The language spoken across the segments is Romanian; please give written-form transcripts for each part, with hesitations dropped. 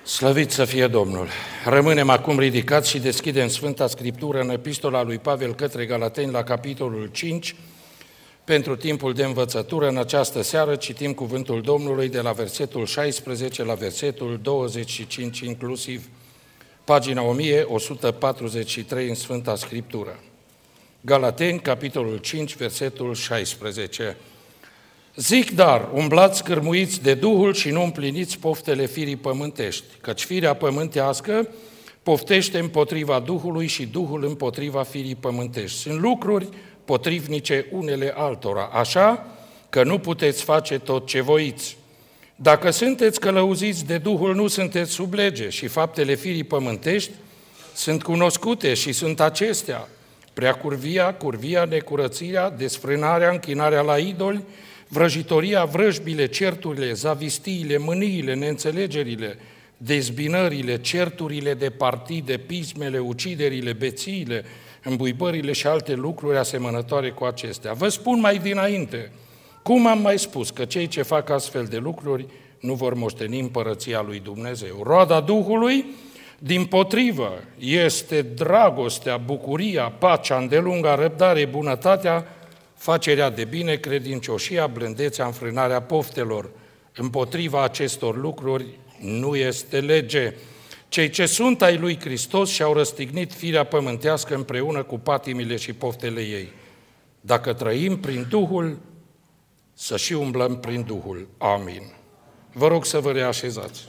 Slăvit să fie Domnul! Rămânem acum ridicați și deschidem Sfânta Scriptură în Epistola lui Pavel către Galateni la capitolul 5. Pentru timpul de învățătură, în această seară citim cuvântul Domnului de la versetul 16 la versetul 25 inclusiv, pagina 1143 în Sfânta Scriptură. Galateni, capitolul 5, versetul 16. Zic dar, umblați cârmuiți de Duhul și nu împliniți poftele firii pământești, căci firea pământească poftește împotriva Duhului și Duhul împotriva firii pământești. Sunt lucruri potrivnice unele altora, așa că nu puteți face tot ce voiți. Dacă sunteți călăuziți de Duhul, nu sunteți sub lege și faptele firii pământești sunt cunoscute și sunt acestea: curvia, necurățirea, desfrânarea, închinarea la idoli, vrăjitoria, vrăjbile, certurile, zavistiile, mâniile, neînțelegerile, dezbinările, certurile de partide, pismele, uciderile, bețiile, îmbuibările și alte lucruri asemănătoare cu acestea. Vă spun mai dinainte, cum am mai spus, că cei ce fac astfel de lucruri nu vor moșteni împărăția lui Dumnezeu. Roada Duhului, dimpotrivă, este dragostea, bucuria, pacea, îndelunga răbdare, bunătatea, facerea de bine, credincioșia, blândețea, înfrânarea poftelor. Împotriva acestor lucruri nu este lege. Cei ce sunt ai lui Hristos și-au răstignit firea pământească împreună cu patimile și poftele ei. Dacă trăim prin Duhul, să și umblăm prin Duhul. Amin. Vă rog să vă reașezați.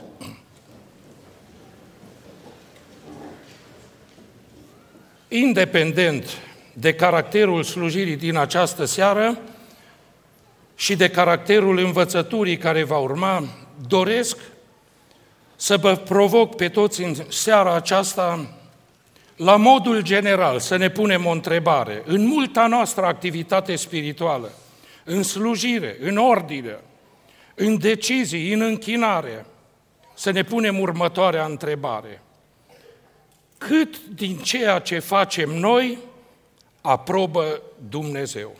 Independent de caracterul slujirii din această seară și de caracterul învățăturii care va urma, doresc să vă provoc pe toți în seara aceasta, la modul general, să ne punem o întrebare. În multa noastră activitate spirituală, în slujire, în ordine, în decizii, în închinare, să ne punem următoarea întrebare. Cât din ceea ce facem noi aprobă Dumnezeu?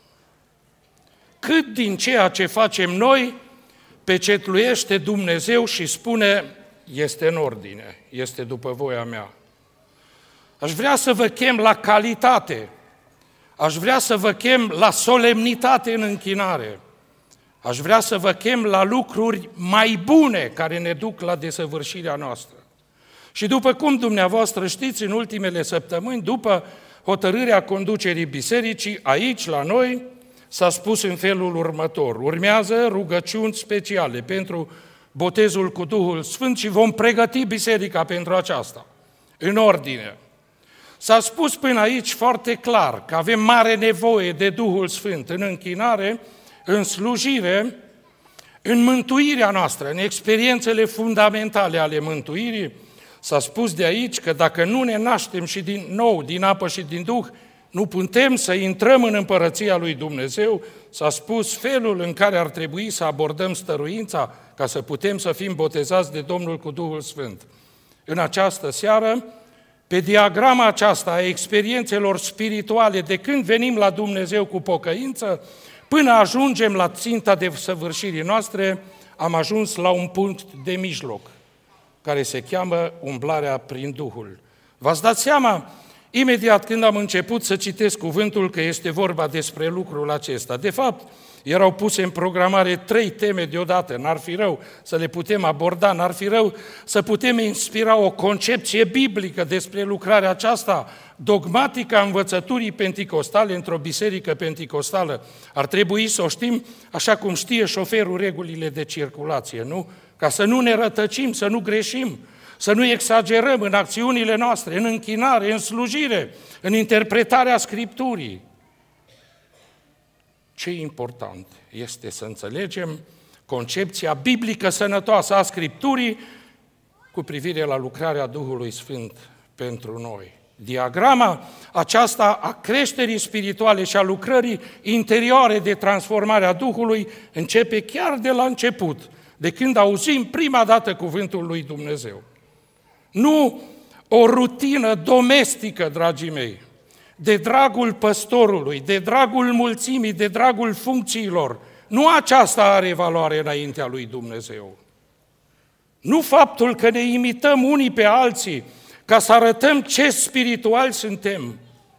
Cât din ceea ce facem noi pecetluiește Dumnezeu și spune, este în ordine, este după voia mea? Aș vrea să vă chem la calitate, aș vrea să vă chem la solemnitate în închinare, aș vrea să vă chem la lucruri mai bune care ne duc la desăvârșirea noastră. Și după cum dumneavoastră știți, în ultimele săptămâni, după hotărârea conducerii bisericii, aici, la noi, s-a spus în felul următor: urmează rugăciuni speciale pentru botezul cu Duhul Sfânt și vom pregăti biserica pentru aceasta, în ordine. S-a spus până aici foarte clar că avem mare nevoie de Duhul Sfânt în închinare, în slujire, în mântuirea noastră, în experiențele fundamentale ale mântuirii. S-a spus de aici că dacă nu ne naștem și din nou, din apă și din Duh, nu putem să intrăm în împărăția lui Dumnezeu. S-a spus felul în care ar trebui să abordăm stăruința ca să putem să fim botezați de Domnul cu Duhul Sfânt. În această seară, pe diagrama aceasta a experiențelor spirituale, de când venim la Dumnezeu cu pocăință, până ajungem la ținta de săvârșirii noastre, am ajuns la un punct de mijloc, care se cheamă umblarea prin Duhul. V-ați dat seama, imediat când am început să citesc cuvântul, că este vorba despre lucrul acesta. De fapt, erau puse în programare 3 teme deodată. N-ar fi rău să le putem aborda, n-ar fi rău să putem inspira o concepție biblică despre lucrarea aceasta dogmatică a învățăturii penticostale într-o biserică penticostală. Ar trebui să o știm așa cum știe șoferul regulile de circulație, nu? Ca să nu ne rătăcim, să nu greșim, să nu exagerăm în acțiunile noastre, în închinare, în slujire, în interpretarea Scripturii. Ce important este să înțelegem concepția biblică sănătoasă a Scripturii cu privire la lucrarea Duhului Sfânt pentru noi. Diagrama aceasta a creșterii spirituale și a lucrării interioare de transformare a Duhului începe chiar de la început, de când auzim prima dată cuvântul lui Dumnezeu. Nu o rutină domestică, dragii mei, de dragul păstorului, de dragul mulțimii, de dragul funcțiilor. Nu aceasta are valoare înaintea lui Dumnezeu. Nu faptul că ne imităm unii pe alții ca să arătăm ce spirituali suntem.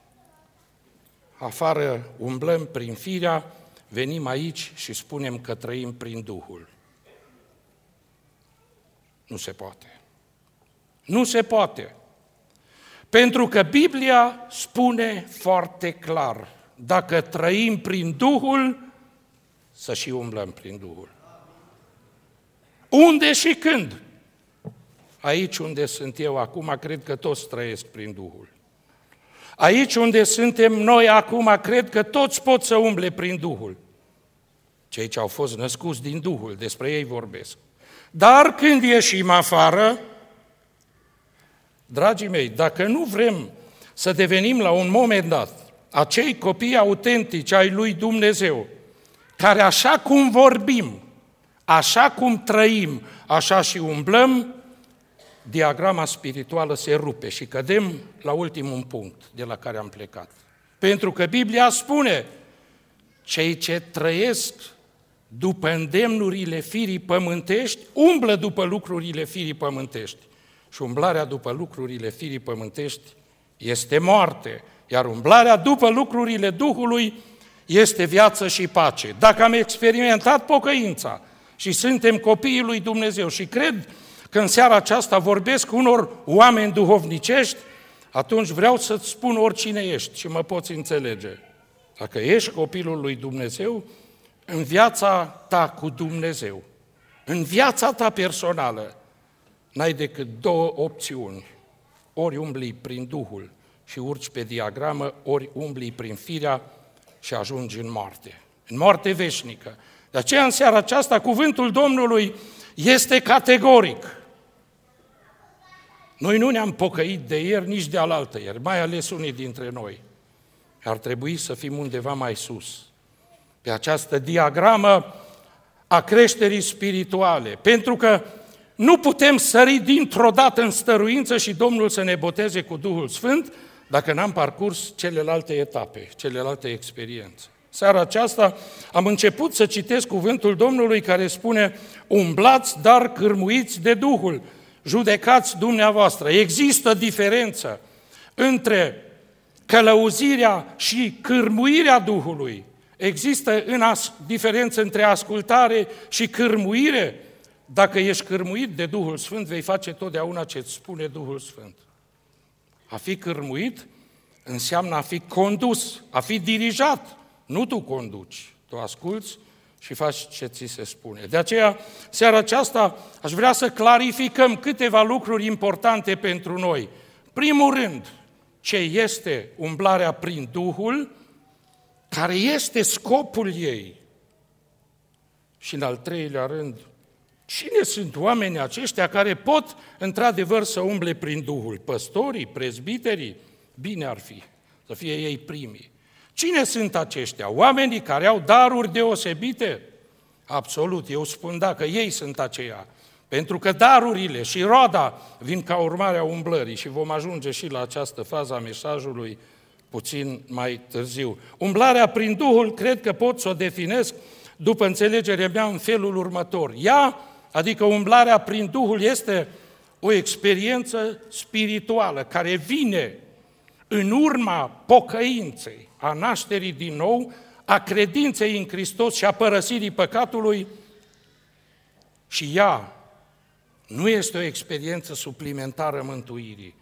Afară umblăm prin firea, venim aici și spunem că trăim prin Duhul. Nu se poate. Nu se poate. Pentru că Biblia spune foarte clar, dacă trăim prin Duhul, să și umblăm prin Duhul. Unde și când? Aici unde sunt eu acum, cred că toți trăiesc prin Duhul. Aici unde suntem noi acum, cred că toți pot să umble prin Duhul. Cei ce au fost născuți din Duhul, despre ei vorbesc. Dar când ieșim afară, dragii mei, dacă nu vrem să devenim la un moment dat acei copii autentici ai lui Dumnezeu, care așa cum vorbim, așa cum trăim, așa și umblăm, diagrama spirituală se rupe și cădem la ultimul punct de la care am plecat. Pentru că Biblia spune, cei ce trăiesc după îndemnurile firii pământești, umblă după lucrurile firii pământești. Și umblarea după lucrurile firii pământești este moarte, iar umblarea după lucrurile Duhului este viață și pace. Dacă am experimentat pocăința și suntem copiii lui Dumnezeu și cred că în seara aceasta vorbesc cu unor oameni duhovnicești, atunci vreau să-ți spun oricine ești și mă poți înțelege. Dacă ești copilul lui Dumnezeu, în viața ta cu Dumnezeu, în viața ta personală, n-ai decât două opțiuni. Ori umbli prin Duhul și urci pe diagramă, ori umbli prin firea și ajungi în moarte. În moarte veșnică. De aceea în seara aceasta cuvântul Domnului este categoric. Noi nu ne-am pocăit de ieri, nici de alaltă ieri, mai ales unii dintre noi. Ar trebui să fim undeva mai sus, pe această diagramă a creșterii spirituale, pentru că nu putem sări dintr-o dată în stăruință și Domnul să ne boteze cu Duhul Sfânt dacă n-am parcurs celelalte etape, celelalte experiențe. Seara aceasta am început să citesc cuvântul Domnului care spune: umblați, dar cârmuiți de Duhul, judecați dumneavoastră. Există diferență între călăuzirea și cârmuirea Duhului. Există diferență între ascultare și cârmuire. Dacă ești cârmuit de Duhul Sfânt, vei face totdeauna ce îți spune Duhul Sfânt. A fi cârmuit înseamnă a fi condus, a fi dirijat. Nu tu conduci, tu asculți și faci ce ți se spune. De aceea, seara aceasta, aș vrea să clarificăm câteva lucruri importante pentru noi. Primul rând, ce este umblarea prin Duhul, care este scopul ei. Și în al treilea rând, cine sunt oamenii aceștia care pot, într-adevăr, să umble prin Duhul? Păstorii, prezbiterii? Bine ar fi să fie ei primii. Cine sunt aceștia? Oamenii care au daruri deosebite? Absolut, eu spun că ei sunt aceia. Pentru că darurile și roada vin ca urmare a umblării și vom ajunge și la această fază a mesajului puțin mai târziu. Umblarea prin Duhul, cred că pot să o definesc după înțelegerea mea în felul următor. Ea, adică umblarea prin Duhul, este o experiență spirituală care vine în urma pocăinței, a nașterii din nou, a credinței în Hristos și a părăsirii păcatului, și ea nu este o experiență suplimentară mântuirii,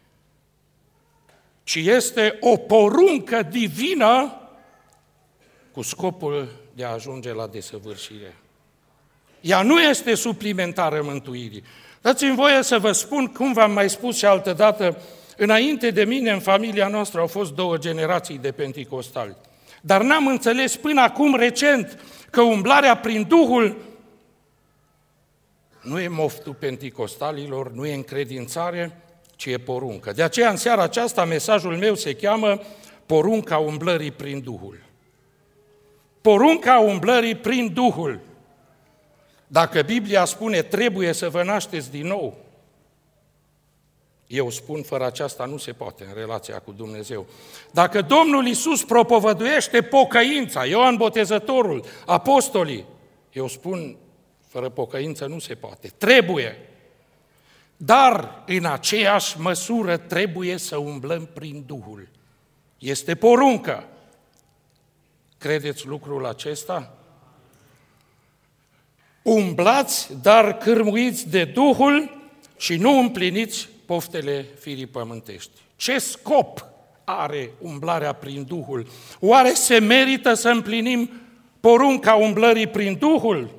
ci este o poruncă divină cu scopul de a ajunge la desăvârșire. Ea nu este suplimentară mântuirii. Dați-mi voie să vă spun, cum v-am mai spus și altădată, înainte de mine, în familia noastră, au fost 2 generații de penticostali. Dar n-am înțeles până acum recent că umblarea prin Duhul nu e moftul penticostalilor, nu e încredințare, ci e poruncă. De aceea, în seara aceasta, mesajul meu se cheamă porunca umblării prin Duhul. Porunca umblării prin Duhul. Dacă Biblia spune trebuie să vă nașteți din nou, eu spun, fără aceasta nu se poate în relația cu Dumnezeu. Dacă Domnul Iisus propovăduiește pocăința, Ioan Botezătorul, apostolii, eu spun, fără pocăință nu se poate. Trebuie. dar în aceeași măsură trebuie să umblăm prin Duhul. Este poruncă. Credeți lucrul acesta? Umblați, dar cârmuiți de Duhul și nu împliniți poftele firii pământești. Ce scop are umblarea prin Duhul? Oare se merită să împlinim porunca umblării prin Duhul?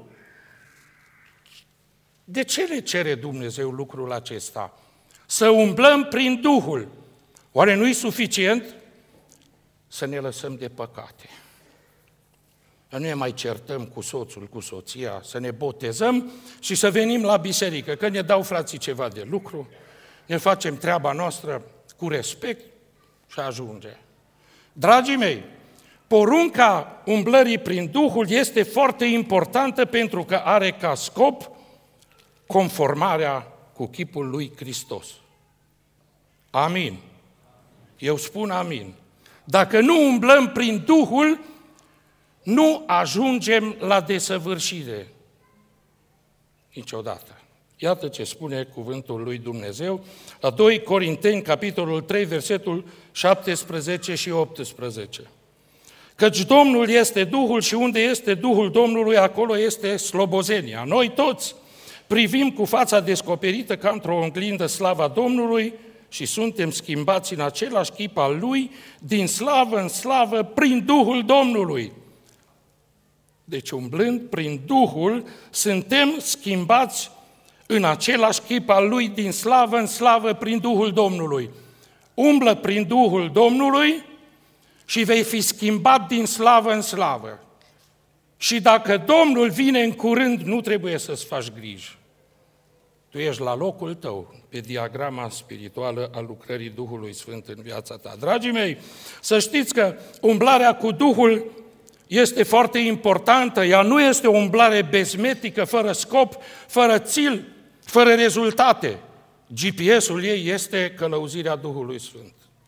De ce ne cere Dumnezeu lucrul acesta? Să umblăm prin Duhul. Oare nu-i suficient să ne lăsăm de păcate? Să nu ne mai certăm cu soțul, cu soția, să ne botezăm și să venim la biserică, că ne dau frații ceva de lucru, ne facem treaba noastră cu respect și ajunge. Dragii mei, porunca umblării prin Duhul este foarte importantă pentru că are ca scop conformarea cu chipul lui Hristos. Amin. Eu spun amin. Dacă nu umblăm prin Duhul, nu ajungem la desăvârșire. Niciodată. Iată ce spune cuvântul lui Dumnezeu la 2 Corinteni, capitolul 3, versetul 17 și 18. Căci Domnul este Duhul și unde este Duhul Domnului, acolo este slobozenia. Noi toți privim cu fața descoperită ca într-o oglindă slava Domnului și suntem schimbați în același chip al Lui, din slavă în slavă, prin Duhul Domnului. Deci, umblând prin Duhul, suntem schimbați în același chip al Lui, din slavă în slavă, prin Duhul Domnului. Umblă prin Duhul Domnului și vei fi schimbat din slavă în slavă. Și dacă Domnul vine în curând, nu trebuie să-ți faci griji. Tu ești la locul tău, pe diagrama spirituală a lucrării Duhului Sfânt în viața ta. Dragii mei, să știți că umblarea cu Duhul este foarte importantă. Ea nu este o umblare bezmetică, fără scop, fără țil, fără rezultate. GPS-ul ei este călăuzirea Duhului Sfânt.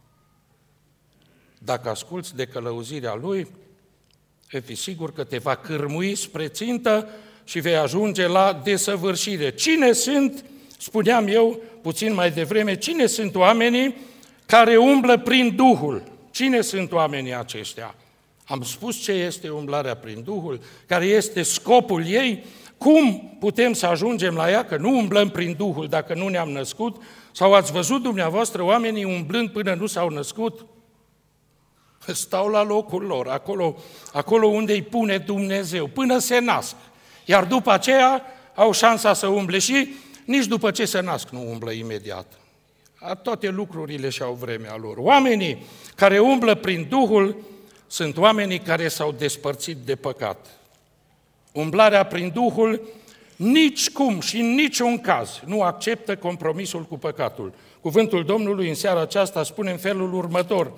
Dacă asculți de călăuzirea Lui, vei fi sigur că te va cârmui spre țintă și vei ajunge la desăvârșire. Cine sunt, spuneam eu puțin mai devreme, cine sunt oamenii care umblă prin Duhul? Cine sunt oamenii aceștia? Am spus ce este umblarea prin Duhul, care este scopul ei, cum putem să ajungem la ea, că nu umblăm prin Duhul dacă nu ne-am născut, sau ați văzut dumneavoastră oamenii umblând până nu s-au născut? Stau la locul lor, acolo unde îi pune Dumnezeu, până se nasc. Iar după aceea au șansa să umble și nici după ce se nasc nu umblă imediat. Toate lucrurile și-au vremea lor. Oamenii care umblă prin Duhul sunt oamenii care s-au despărțit de păcat. Umblarea prin Duhul nicicum și în niciun caz nu acceptă compromisul cu păcatul. Cuvântul Domnului în seara aceasta spune în felul următor.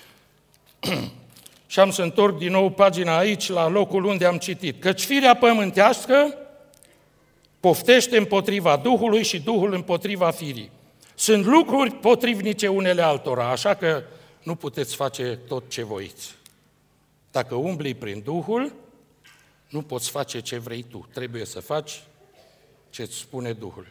Și am să întorc din nou pagina aici, la locul unde am citit. Căci firea pământească poftește împotriva Duhului și Duhul împotriva firii. Sunt lucruri potrivnice unele altora, așa că nu puteți face tot ce voiți. Dacă umbli prin Duhul, nu poți face ce vrei tu. Trebuie să faci ce-ți spune Duhul.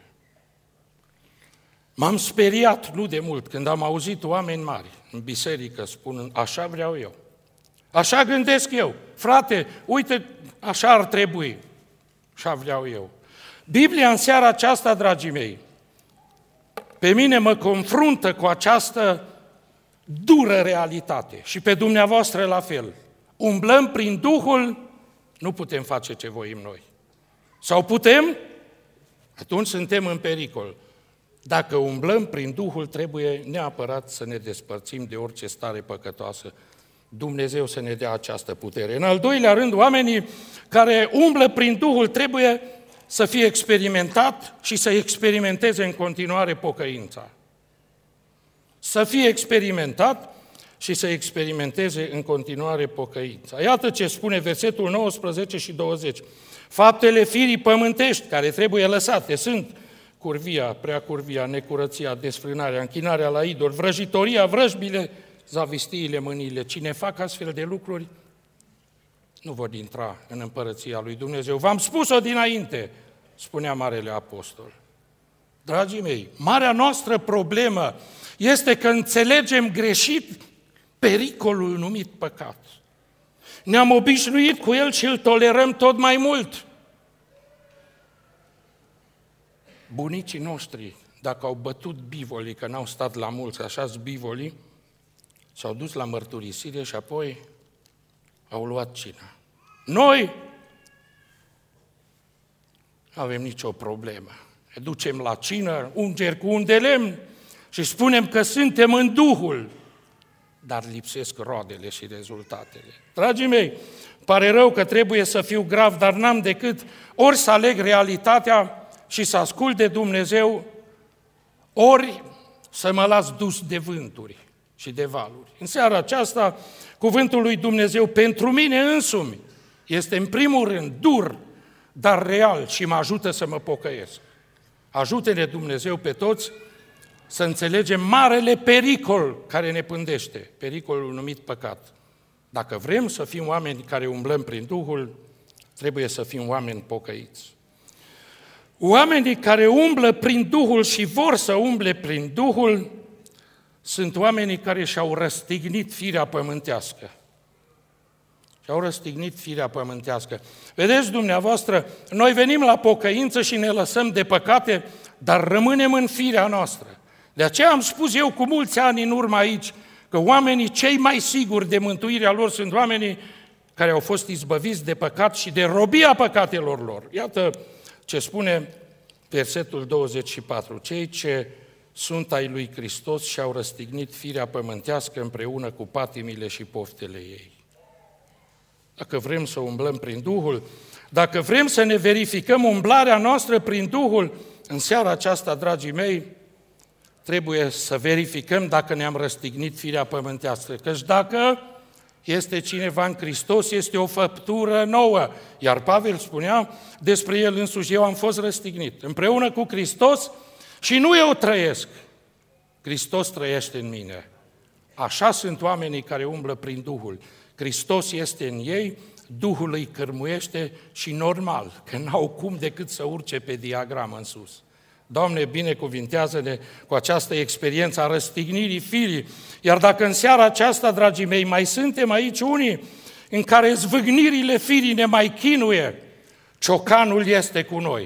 M-am speriat nu de mult când am auzit oameni mari în biserică spunând, așa vreau eu, așa gândesc eu, frate, uite, așa ar trebui, așa vreau eu. Biblia în seara aceasta, dragii mei, pe mine mă confruntă cu această dură realitate și pe dumneavoastră la fel. Umblăm prin Duhul, nu putem face ce voim noi. Sau putem? Atunci suntem în pericol. Dacă umblăm prin Duhul, trebuie neapărat să ne despărțim de orice stare păcătoasă. Dumnezeu să ne dea această putere. În al doilea rând, oamenii care umblă prin Duhul trebuie să fie experimentat și să experimenteze în continuare pocăința. Să fie experimentat și să experimenteze în continuare pocăința. Iată ce spune versetul 19 și 20. Faptele firii pământești care trebuie lăsate sunt curvia, preacurvia, necurăția, desfrânarea, închinarea la idol, vrăjitoria, vrăjbile, zavistiile, mâniile. Cine fac astfel de lucruri nu vor intra în împărăția lui Dumnezeu. V-am spus-o dinainte, spunea Marele Apostol. Dragii mei, marea noastră problemă este că înțelegem greșit pericolul numit păcat. Ne-am obișnuit cu el și îl tolerăm tot mai mult. Bunicii noștri, dacă au bătut bivolii, că n-au stat la mulți, așa-s bivolii, s-au dus la mărturisire și apoi au luat cina. Noi nu avem nicio problemă. Ne ducem la cină, ungeri cu un de lemn și spunem că suntem în Duhul, dar lipsesc roadele și rezultatele. Dragii mei, pare rău că trebuie să fiu grav, dar n-am decât ori să aleg realitatea și să ascult de Dumnezeu, ori să mă las dus de vânturi și de valuri. În seara aceasta, cuvântul lui Dumnezeu pentru mine însumi este în primul rând dur, dar real și mă ajută să mă pocăiesc. Ajută-ne Dumnezeu pe toți să înțelegem marele pericol care ne pândește, pericolul numit păcat. Dacă vrem să fim oameni care umblăm prin Duhul, trebuie să fim oameni pocăiți. Oamenii care umblă prin Duhul și vor să umble prin Duhul sunt oamenii care și-au răstignit firea pământească. Și-au răstignit firea pământească. Vedeți dumneavoastră, noi venim la pocăință și ne lăsăm de păcate, dar rămânem în firea noastră. De aceea am spus eu cu mulți ani în urmă aici că oamenii cei mai siguri de mântuirea lor sunt oamenii care au fost izbăviți de păcat și de robia păcatelor lor. Iată ce spune versetul 24. Cei ce sunt ai lui Hristos și-au răstignit firea pământească împreună cu patimile și poftele ei. Dacă vrem să umblăm prin Duhul, dacă vrem să ne verificăm umblarea noastră prin Duhul, în seara aceasta, dragii mei, trebuie să verificăm dacă ne-am răstignit firea pământească. Căci dacă este cineva în Hristos, este o făptură nouă. Iar Pavel spunea despre el însuși, eu am fost răstignit împreună cu Hristos și nu eu trăiesc. Hristos trăiește în mine. Așa sunt oamenii care umblă prin Duhul. Hristos este în ei, Duhul îi cărmuiește și normal, că n-au cum decât să urce pe diagramă în sus. Doamne, binecuvintează-ne cu această experiență a răstignirii firii. Iar dacă în seara aceasta, dragii mei, mai suntem aici unii în care zvâgnirile firii ne mai chinuie, ciocanul este cu noi.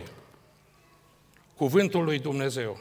Cuvântul lui Dumnezeu.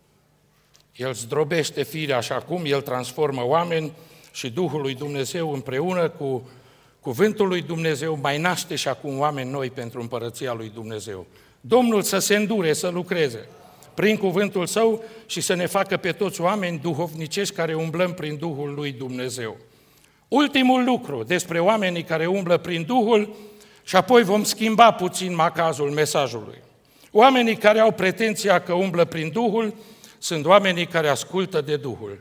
El zdrobește firea așa cum El transformă oameni și Duhul lui Dumnezeu împreună cu cuvântul lui Dumnezeu mai naște și acum oameni noi pentru împărăția lui Dumnezeu. Domnul să se îndure, să lucreze prin cuvântul Său și să ne facă pe toți oameni duhovnicești care umblăm prin Duhul lui Dumnezeu. Ultimul lucru despre oamenii care umblă prin Duhul și apoi vom schimba puțin macazul mesajului. Oamenii care au pretenția că umblă prin Duhul sunt oamenii care ascultă de Duhul.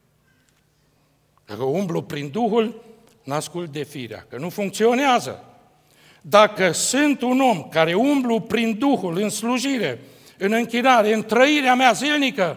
Dacă umblu prin Duhul, n-ascult de firea, că nu funcționează. Dacă sunt un om care umblu prin Duhul în slujire, în închinare, în trăirea mea zilnică,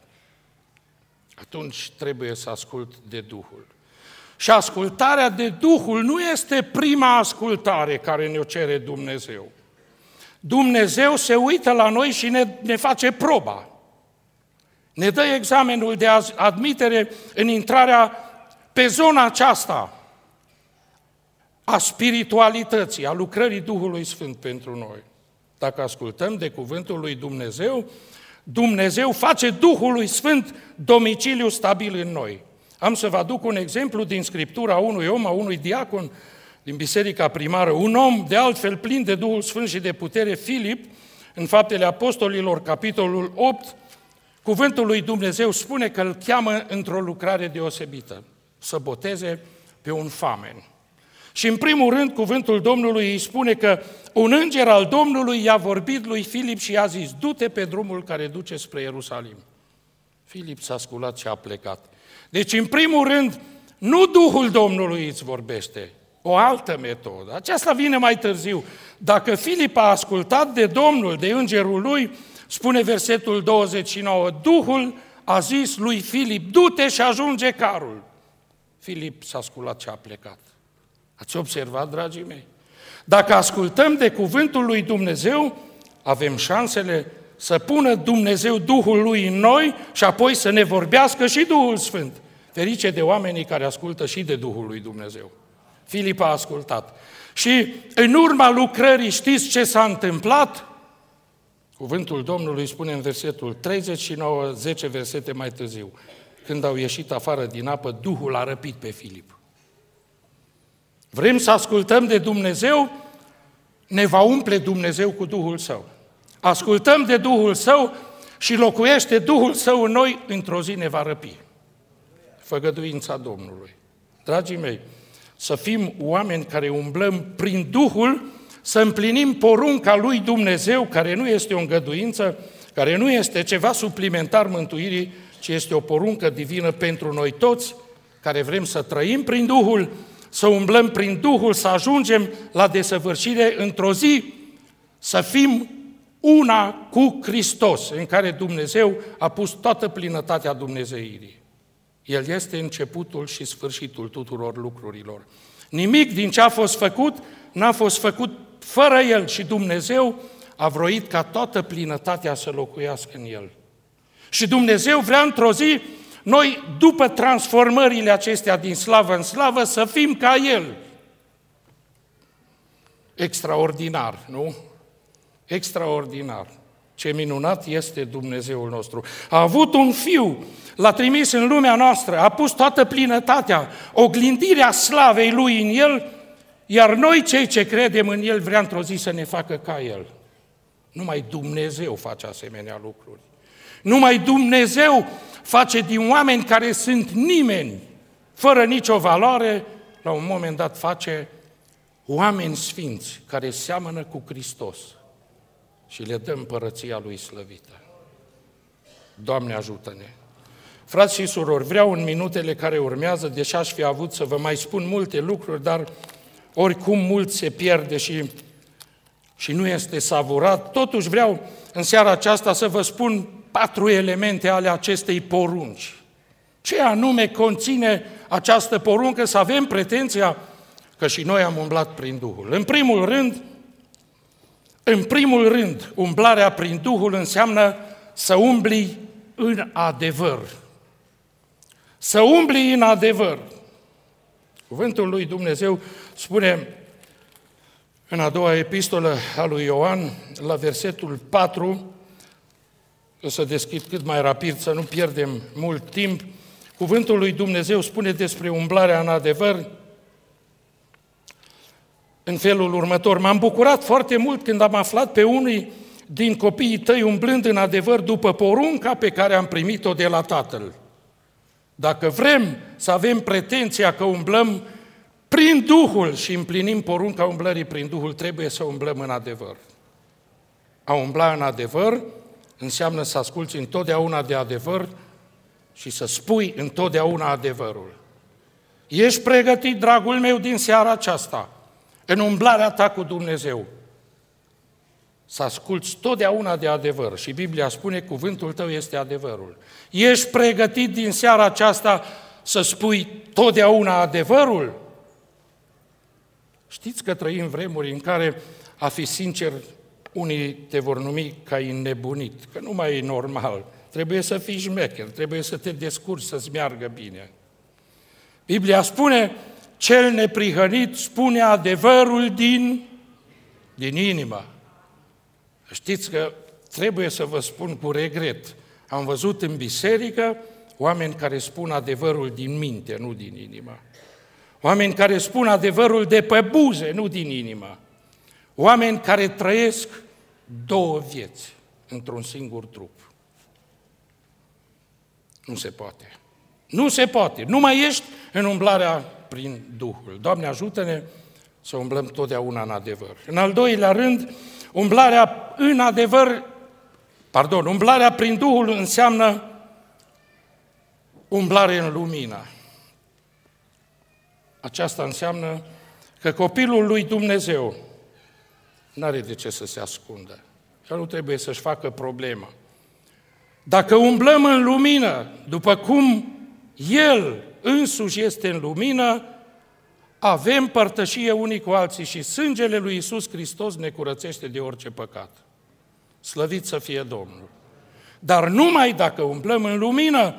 atunci trebuie să ascult de Duhul. Și ascultarea de Duhul nu este prima ascultare care ne-o cere Dumnezeu. Dumnezeu se uită la noi și ne face proba. Ne dă examenul de admitere în intrarea pe zona aceasta a spiritualității, a lucrării Duhului Sfânt pentru noi. Dacă ascultăm de cuvântul lui Dumnezeu, Dumnezeu face Duhului Sfânt domiciliu stabil în noi. Am să vă aduc un exemplu din Scriptura unui om, a unui diacon din biserica primară, un om de altfel plin de Duhul Sfânt și de putere, Filip, în Faptele Apostolilor, capitolul 8, cuvântul lui Dumnezeu spune că îl cheamă într-o lucrare deosebită, să boteze pe un famen. Și în primul rând, cuvântul Domnului îi spune că un înger al Domnului i-a vorbit lui Filip și i-a zis, du-te pe drumul care duce spre Ierusalim. Filip s-a sculat și a plecat. Deci, în primul rând, nu Duhul Domnului îți vorbește, o altă metodă. Aceasta vine mai târziu. Dacă Filip a ascultat de Domnul, de îngerul lui, spune versetul 29, Duhul a zis lui Filip, du-te și ajunge carul. Filip s-a sculat și a plecat. Ați observat, dragii mei? Dacă ascultăm de cuvântul lui Dumnezeu, avem șansele să pună Dumnezeu Duhul Lui în noi și apoi să ne vorbească și Duhul Sfânt. Ferice de oamenii care ascultă și de Duhul lui Dumnezeu. Filip a ascultat. Și în urma lucrării știți ce s-a întâmplat? Cuvântul Domnului spune în versetul 39, 10 versete mai târziu. Când au ieșit afară din apă, Duhul a răpit pe Filip. Vrem să ascultăm de Dumnezeu? Ne va umple Dumnezeu cu Duhul Său. Ascultăm de Duhul Său și locuiește Duhul Său în noi, într-o zi ne va răpi. Făgăduința Domnului. Dragii mei, să fim oameni care umblăm prin Duhul, să împlinim porunca lui Dumnezeu, care nu este o îngăduință, care nu este ceva suplimentar mântuirii, ci este o poruncă divină pentru noi toți, care vrem să trăim prin Duhul, să umblăm prin Duhul, să ajungem la desăvârșire într-o zi, să fim una cu Hristos, în care Dumnezeu a pus toată plinătatea dumnezeirii. El este începutul și sfârșitul tuturor lucrurilor. Nimic din ce a fost făcut n-a fost făcut fără El și Dumnezeu a vroit ca toată plinătatea să locuiască în El. Și Dumnezeu vrea într-o zi, noi, după transformările acestea din slavă în slavă, să fim ca El. Extraordinar, nu? Extraordinar. Ce minunat este Dumnezeul nostru. A avut un fiu, l-a trimis în lumea noastră, a pus toată plinătatea, oglindirea slavei Lui în El, iar noi, cei ce credem în El, vrea într-o zi să ne facă ca El. Numai Dumnezeu face asemenea lucruri. Numai Dumnezeu face din oameni care sunt nimeni, fără nicio valoare, la un moment dat face oameni sfinți care seamănă cu Hristos și le dă împărăția Lui slăvită. Doamne, ajută-ne! Frați și surori, vreau în minutele care urmează, deși aș fi avut să vă mai spun multe lucruri, dar oricum mult se pierde și nu este savurat, totuși vreau în seara aceasta să vă spun 4 elemente ale acestei porunci. Ce anume conține această poruncă, să avem pretenția că și noi am umblat prin Duhul. În primul rând, umblarea prin Duhul înseamnă să umbli în adevăr. Să umbli în adevăr. Cuvântul lui Dumnezeu spune în a doua epistolă a lui Ioan, la versetul 4, o să deschid cât mai rapid, să nu pierdem mult timp, cuvântul lui Dumnezeu spune despre umblarea în adevăr în felul următor. M-am bucurat foarte mult când am aflat pe unii din copiii tăi umblând în adevăr după porunca pe care am primit-o de la Tatăl. Dacă vrem să avem pretenția că umblăm prin Duhul și împlinim porunca umblării prin Duhul, trebuie să umblăm în adevăr. A umbla în adevăr înseamnă să asculți întotdeauna de adevăr și să spui întotdeauna adevărul. Ești pregătit, dragul meu, din seara aceasta, în umblarea ta cu Dumnezeu, să asculți totdeauna de adevăr. Și Biblia spune, cuvântul tău este adevărul. Ești pregătit din seara aceasta să spui totdeauna adevărul? Știți că trăim vremuri în care, a fi sincer, unii te vor numi că ai înnebunit, că nu mai e normal. Trebuie să fii șmecher, trebuie să te descurci, să-ți meargă bine. Biblia spune, cel neprihănit spune adevărul din inimă. Știți că trebuie să vă spun cu regret, am văzut în biserică oameni care spun adevărul din minte, nu din inimă. Oameni care spun adevărul de pe buze, nu din inimă. Oameni care trăiesc 2 vieți într-un singur trup. Nu se poate. Nu se poate. Nu mai ești în umblarea prin Duhul. Doamne, ajută-ne să umblăm totdeauna în adevăr. În al doilea rând, umblarea prin Duhul înseamnă umblare în lumină. Aceasta înseamnă că copilul lui Dumnezeu n-are de ce să se ascundă. El nu trebuie să-și facă problemă. Dacă umblăm în lumină, după cum El însuși este în lumină, avem părtășie unii cu alții și sângele lui Iisus Hristos ne curățește de orice păcat. Slăvit să fie Domnul! Dar numai dacă umblăm în lumină,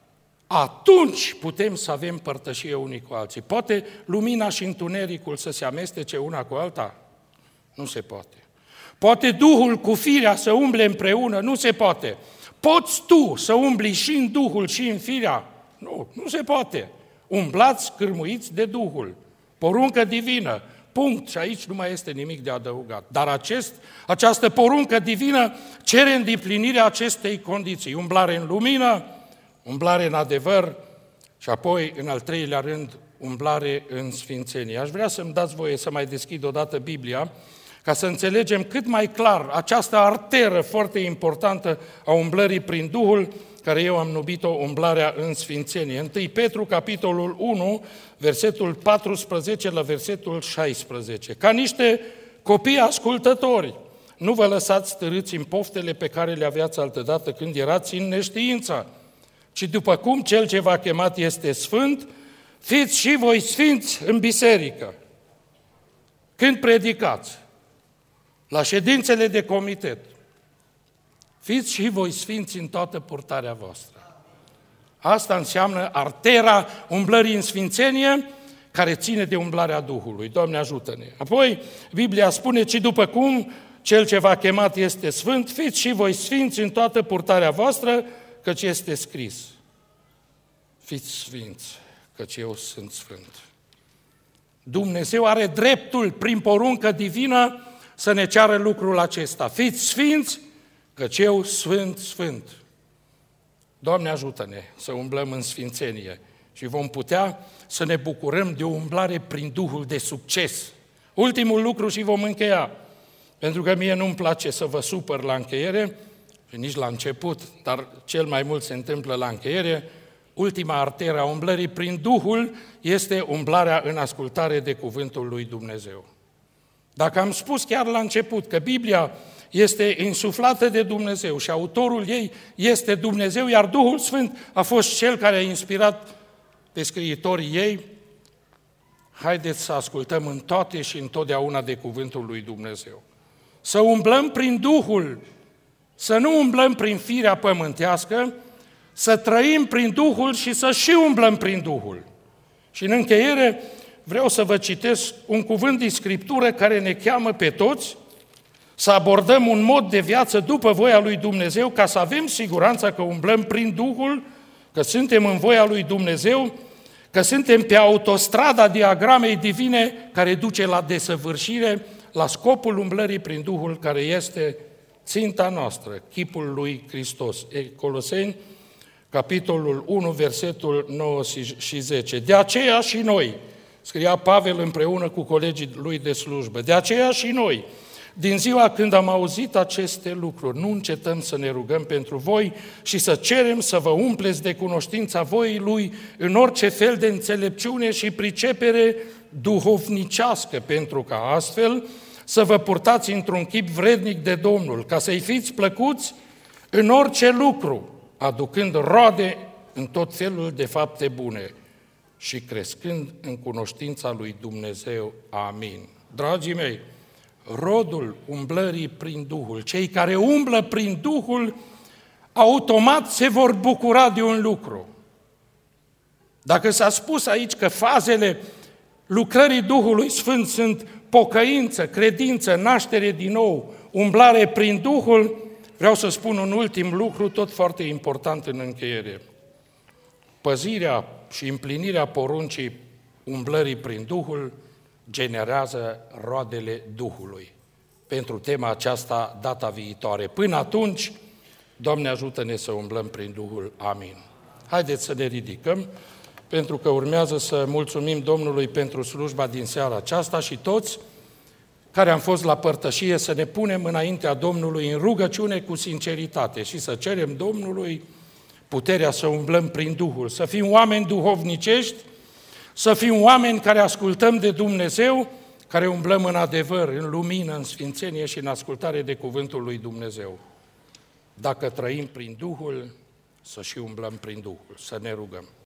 atunci putem să avem părtășie unii cu alții. Poate lumina și întunericul să se amestece una cu alta? Nu se poate. Poate Duhul cu firea să umble împreună? Nu se poate. Poți tu să umbli și în Duhul și în firea? Nu se poate. Umblați cârmuiți de Duhul. Poruncă divină. Punct. Și aici nu mai este nimic de adăugat. Dar această poruncă divină cere îndeplinirea acestei condiții. Umblare în lumină, umblare în adevăr și apoi, în al treilea rând, umblare în sfințenie. Aș vrea să-mi dați voie să mai deschid odată Biblia, ca să înțelegem cât mai clar această arteră foarte importantă a umblării prin Duhul, care eu am numit-o umblarea în sfințenie. 1 Petru, capitolul 1, versetul 14 la versetul 16. Ca niște copii ascultători, nu vă lăsați târâți în poftele pe care le aveați altădată când erați în neștiință, ci după cum Cel ce v-a chemat este sfânt, fiți și voi sfinți în biserică. Când predicați, la ședințele de comitet, fiți și voi sfinți în toată purtarea voastră. Asta înseamnă artera umblării în sfințenie, care ține de umblarea Duhului. Doamne, ajută-ne! Apoi, Biblia spune, ci după cum Cel ce v-a chemat este sfânt, fiți și voi sfinți în toată purtarea voastră, căci este scris. Fiți sfinți, căci eu sunt sfânt. Dumnezeu are dreptul, prin poruncă divină, să ne ceară lucrul acesta. Fiți sfinți, căci eu sunt sfânt. Doamne, ajută-ne să umblăm în sfințenie și vom putea să ne bucurăm de o umblare prin Duhul de succes. Ultimul lucru și vom încheia, pentru că mie nu-mi place să vă supăr la încheiere, și nici la început, dar cel mai mult se întâmplă la încheiere. Ultima arteră a umblării prin Duhul este umblarea în ascultare de cuvântul lui Dumnezeu. Dacă am spus chiar la început că Biblia este insuflată de Dumnezeu și autorul ei este Dumnezeu, iar Duhul Sfânt a fost Cel care a inspirat pe scriitorii ei, haideți să ascultăm în toate și întotdeauna de cuvântul lui Dumnezeu. Să umblăm prin Duhul, să nu umblăm prin firea pământească, să trăim prin Duhul și să și umblăm prin Duhul. Și în încheiere vreau să vă citesc un cuvânt din Scriptură care ne cheamă pe toți să abordăm un mod de viață după voia lui Dumnezeu, ca să avem siguranța că umblăm prin Duhul, că suntem în voia lui Dumnezeu, că suntem pe autostrada diagramei divine care duce la desăvârșire, la scopul umblării prin Duhul, care este ținta noastră, chipul lui Hristos. Coloseni, capitolul 1, versetul 9 și 10. De aceea și noi, scria Pavel împreună cu colegii lui de slujbă, de aceea și noi, din ziua când am auzit aceste lucruri, nu încetăm să ne rugăm pentru voi și să cerem să vă umpleți de cunoștința voii Lui în orice fel de înțelepciune și pricepere duhovnicească, pentru ca astfel să vă purtați într-un chip vrednic de Domnul, ca să-i fiți plăcuți în orice lucru, aducând roade în tot felul de fapte bune și crescând în cunoștința lui Dumnezeu. Amin. Dragii mei, rodul umblării prin Duhul, cei care umblă prin Duhul, automat se vor bucura de un lucru. Dacă s-a spus aici că fazele lucrării Duhului Sfânt sunt pocăință, credință, naștere din nou, umblare prin Duhul, vreau să spun un ultim lucru, tot foarte important în încheiere. Păzirea și împlinirea poruncii umblării prin Duhul generează roadele Duhului. Pentru tema aceasta data viitoare. Până atunci, Doamne ajută-ne să umblăm prin Duhul. Amin. Haideți să ne ridicăm, pentru că urmează să mulțumim Domnului pentru slujba din seara aceasta și toți care am fost la părtășie să ne punem înaintea Domnului în rugăciune cu sinceritate și să cerem Domnului puterea să umblăm prin Duhul, să fim oameni duhovnicești, să fim oameni care ascultăm de Dumnezeu, care umblăm în adevăr, în lumină, în sfințenie și în ascultare de cuvântul lui Dumnezeu. Dacă trăim prin Duhul, să și umblăm prin Duhul, să ne rugăm.